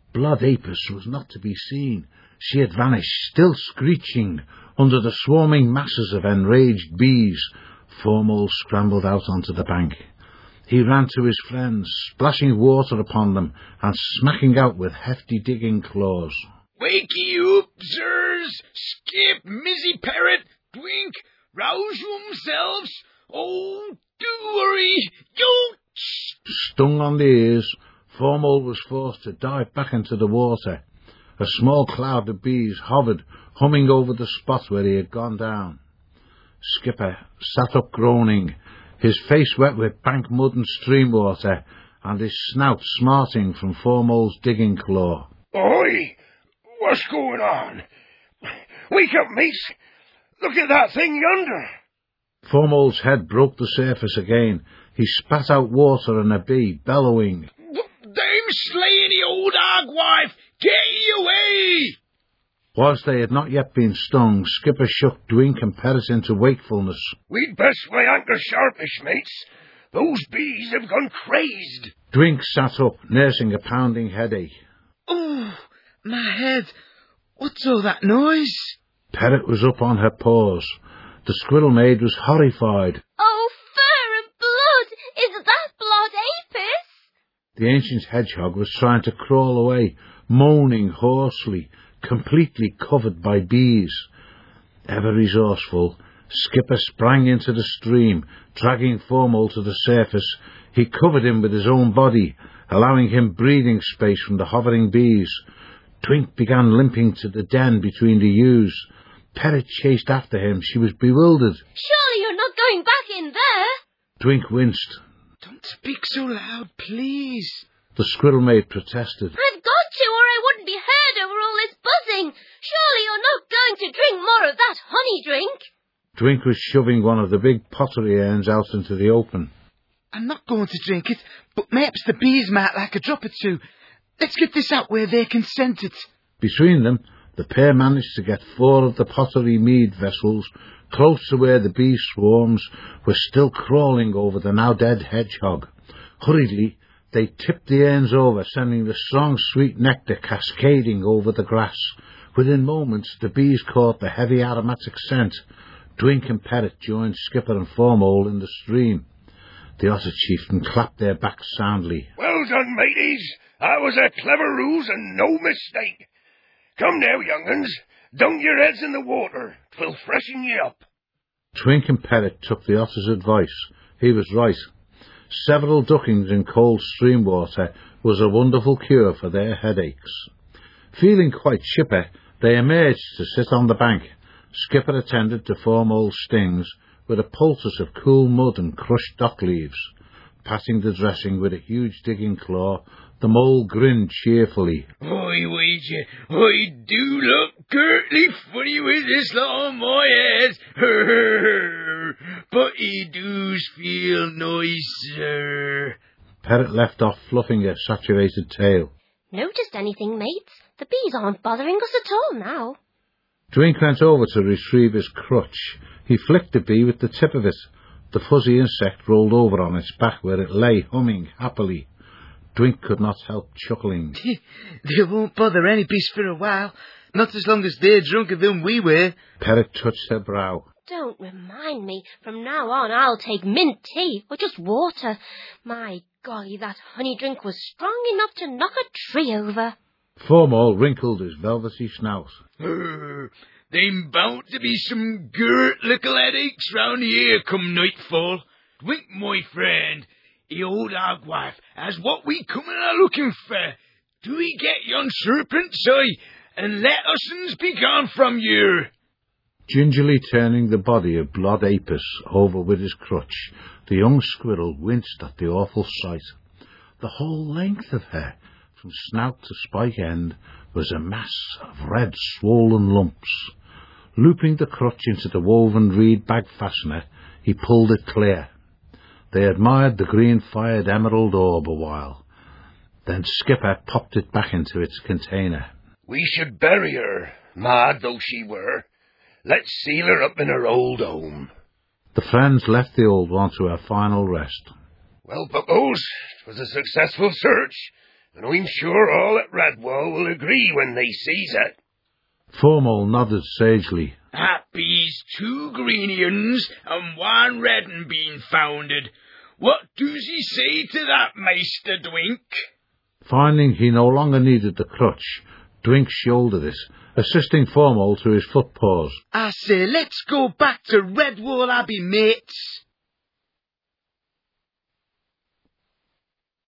Blood Apis was not to be seen. She had vanished, still screeching, under the swarming masses of enraged bees. Foremold scrambled out onto the bank. He ran to his friends, splashing water upon them and smacking out with hefty digging claws. "Wakey up, sirs! Skip, Missy Parrot, Twink, rouse yourselves! Oh, do hurry! Don't!" Stung on the ears, Foremold was forced to dive back into the water. A small cloud of bees hovered, humming over the spot where he had gone down. Skipper sat up groaning, his face wet with bank mud and stream water, and his snout smarting from Foremold's digging claw. "Oi! What's going on? Wake up, mates! Look at that thing yonder!" Foremold's head broke the surface again. He spat out water and a bee, bellowing. "Them slaying the old hogwife! Get ye away!" Whilst they had not yet been stung, Skipper shook Dwink and Perrott into wakefulness. "We'd best weigh anchor sharpish, mates. Those bees have gone crazed." Dwink sat up, nursing a pounding headache. "Oh, my head! What's all that noise?" Perrott was up on her paws. The squirrel maid was horrified. "Oh, fur and blood! Is that Blood Apis?" The ancient hedgehog was trying to crawl away, moaning hoarsely, completely covered by bees. Ever resourceful, Skipper sprang into the stream, dragging Foremold to the surface. He covered him with his own body, allowing him breathing space from the hovering bees. Twink began limping to the den between the yews. Perrott chased after him. She was bewildered. "Surely you're not going back in there?" Twink winced. "Don't speak so loud, please." The squirrel maid protested. "I've got to, or I wouldn't be heard over all this buzzing. Surely you're not going to drink more of that honey drink?" Twink was shoving one of the big pottery urns out into the open. "I'm not going to drink it, but perhaps the bees might like a drop or two. Let's get this out where they can scent it." Between them, the pair managed to get 4 of the pottery mead vessels close to where the bee swarms were still crawling over the now dead hedgehog. Hurriedly, they tipped the urns over, sending the strong, sweet nectar cascading over the grass. Within moments, the bees caught the heavy aromatic scent. Dwink and Perrott joined Skipper and Foremold in the stream. The otter chieftain clapped their backs soundly. "Well done, mateys. That was a clever ruse and no mistake. Come now, young uns. Dunk your heads in the water. 'Twill freshen ye up." Twink and Perrott took the otter's advice. He was right. Several duckings in cold stream water was a wonderful cure for their headaches. Feeling quite chipper, they emerged to sit on the bank. Skipper attended to Foremold's stings with a poultice of cool mud and crushed dock leaves. Patting the dressing with a huge digging claw, the mole grinned cheerfully. "I wager I do look girtly funny with this lot on my head. But he does feel nicer." Perrott left off fluffing her saturated tail. "Noticed anything, mates? The bees aren't bothering us at all now." Dwink went over to retrieve his crutch. He flicked the bee with the tip of it. The fuzzy insect rolled over on its back where it lay, humming happily. Dwink could not help chuckling. "They won't bother any bees for a while, not as long as they're drunker than we were." Perrott touched her brow. "Don't remind me. From now on I'll take mint tea, or just water. My golly, that honey drink was strong enough to knock a tree over." Foremold wrinkled his velvety snout. "They'm bound to be some girt little headaches round here come nightfall. Twink, my friend, the old hogwife has what we comin' a-looking for. Do we get yon serpent's eye, and let us'ns be gone from here." Gingerly turning the body of Blood Apis over with his crutch, the young squirrel winced at the awful sight. The whole length of her, from snout to spike end, was a mass of red swollen lumps. Looping the crutch into the woven reed bag fastener, he pulled it clear. They admired the green-fired emerald orb a while. Then Skipper popped it back into its container. "We should bury her, mad though she were. Let's seal her up in her old home." The friends left the old one to her final rest. "Well, Buckos, 'twas a successful search. and I'm sure all at Redwall will agree when they sees it. Foremoll nodded sagely. Happy's 2 greeny uns and 1 red un being founded. What does he say to that, Maister Dwink? Finding he no longer needed the crutch, Dwink shouldered it, assisting Foremoll to his footpaws. I say, let's go back to Redwall Abbey, mates.